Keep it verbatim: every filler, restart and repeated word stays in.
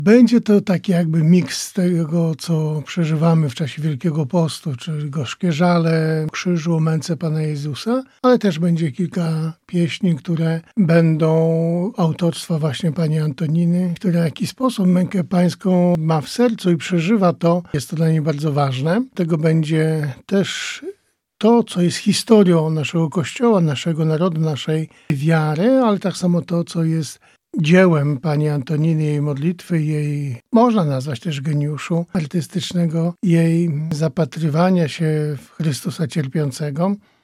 Będzie to taki jakby miks tego, co przeżywamy w czasie Wielkiego Postu, czyli gorzkie żale, krzyżu, męce Pana Jezusa, ale też będzie kilka pieśni, które będą autorstwa właśnie pani Antoniny, która w jakiś sposób mękę pańską ma w sercu i przeżywa to. Jest to dla niej bardzo ważne. Tego będzie też to, co jest historią naszego Kościoła, naszego narodu, naszej wiary, ale tak samo to, co jest dziełem pani Antoniny, jej modlitwy, jej, można nazwać też geniuszu artystycznego, jej zapatrywania się w Chrystusa cierpiącego.